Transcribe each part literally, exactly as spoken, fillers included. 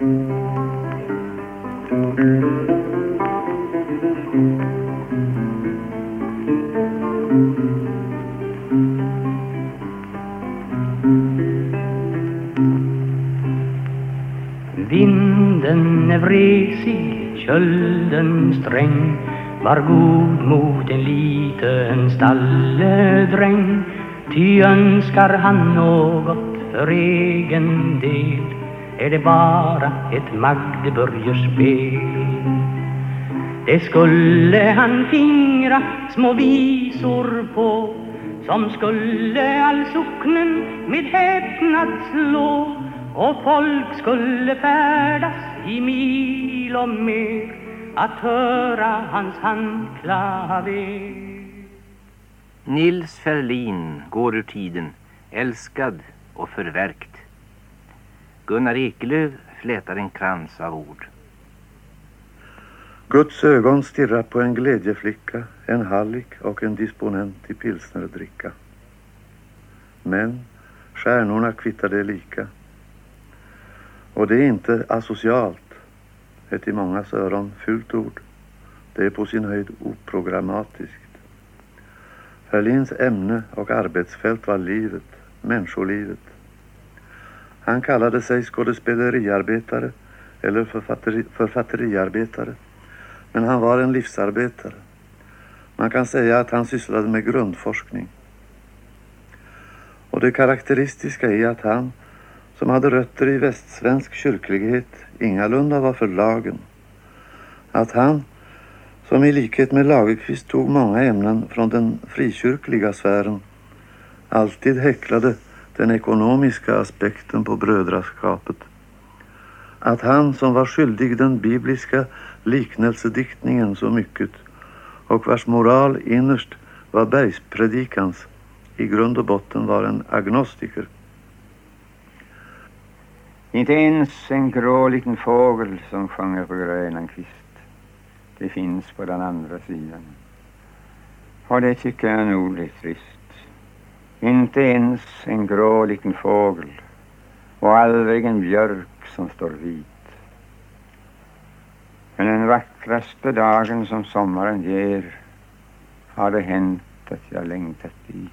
Vinden är vresig, kölden sträng, var god mot en liten stalledräng. Ty önskar han något för egen del, är det bara ett Magdeburgerspel. Det skulle han fingra små visor på, som skulle all socknen med häpnad slå. Och folk skulle färdas i mil och mer att höra hans handklaver. Nils Ferlin går ur tiden, älskad och förverkt. Gunnar Ekelöf flätar en krans av ord. Guds ögon stirrar på en glädjeflicka, en hallik och en disponent i pilsnerdricka. Men stjärnorna kvittade lika. Och det är inte asocialt, ett i mångas öron fult ord. Det är på sin höjd oprogrammatiskt. Ferlins ämne och arbetsfält var livet, människolivet. Han kallade sig skådespeleriarbetare eller författeri, författeriarbetare, men han var en livsarbetare. Man kan säga att han sysslade med grundforskning. Och det karaktäristiska är att han, som hade rötter i västsvensk kyrklighet, ingalunda var för lagen. Att han, som i likhet med Lagerkvist tog många ämnen från den frikyrkliga sfären, alltid häcklade den ekonomiska aspekten på brödraskapet. Att han, som var skyldig den bibliska liknelsediktningen så mycket och vars moral innerst var bergspredikans, i grund och botten var en agnostiker. Inte ens en grå liten fågel som sjunger på grönan kvist. Det finns på den andra sidan. Och det tycker jag nog är trist. Inte ens en grå liten fågel och aldrig en björk som står vit. Men den vackraste dagen som sommaren ger har det hänt att jag längtat dit.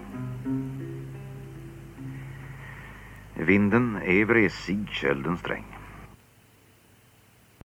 Vinden är vresig, kölden sträng.